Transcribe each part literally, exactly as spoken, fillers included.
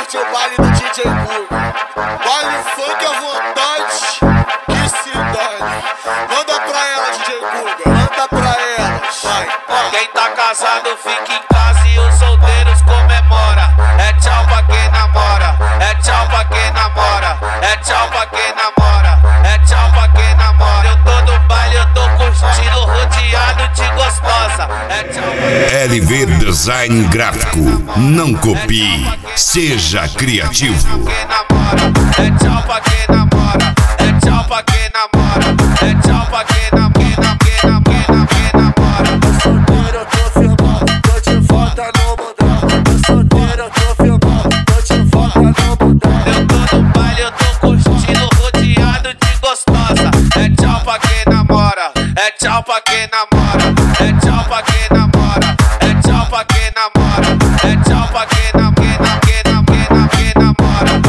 curte o baile do D J Guga. Baile funk à vontade, que se dane. Manda pra ela, D J Guga, manda pra ela, vai. Quem tá casado fica em casa e os solteiros comemora. É tchau pra quem namora, é tchau pra quem namora, é tchau pra quem namora, é tchau pra quem namora. Eu tô no baile, eu tô curtindo, rodeado de gostosa. É tchau pra quem L V Design Gráfico, não copie, seja criativo. É tchau pra quem namora, é tchau pra quem namora, é tchau pra quem namora, quem namora, quem namora. Tô solteiro, eu tô filmando, tô de volta no mundão. Tô solteiro, eu tô filmando, tô de volta no mundão. Eu tô no baile, eu tô curtindo, rodeado de gostosa. É tchau pra quem namora, é tchau pra quem namora, é tchau pra quem namora, é tchau pra quem namora, é tchau pra quem namora, quem namora, quem namora.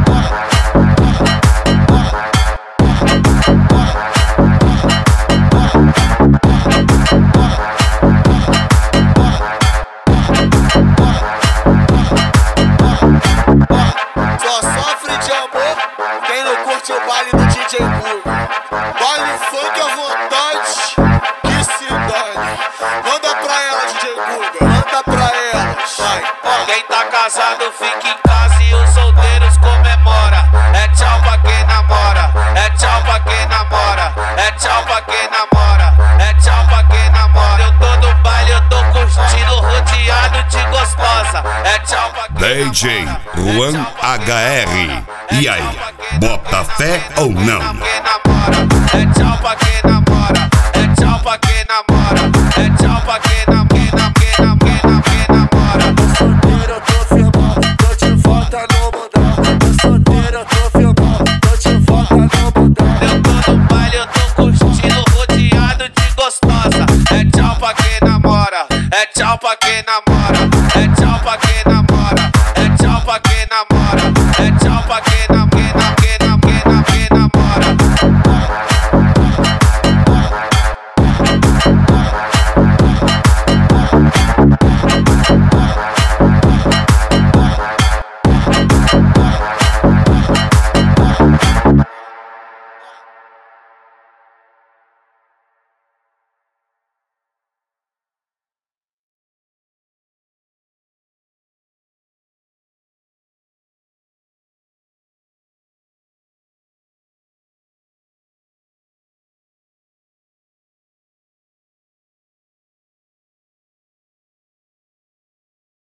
Só sofre de amor quem não curte o baile do D J Guga. Baile funk à vontade, que se dane. Manda pra ela, D J Guga, manda pra ela, vai. Quem tá casado fica em casa e os solteiros comemora. É tchau pra quem namora, é tchau pra quem namora, é tchau pra quem namora, é tchau pra quem namora. Eu tô no baile, eu tô curtindo, rodeado de gostosa. É tchau pra quem D J Juan H R. E aí, bota fé ou não? É tchau pra quem namora, é tchau pra quem namora, é tchau pra quem namora, quem namora, quem namora. Tô solteiro, eu tô filmando, tô de volta no mundão. Tô solteiro, eu tô filmando, tô de volta no mundão. Eu tô no baile, eu tô curtindo, rodeado de gostosa. É tchau pra quem namora, é tchau pra quem namora.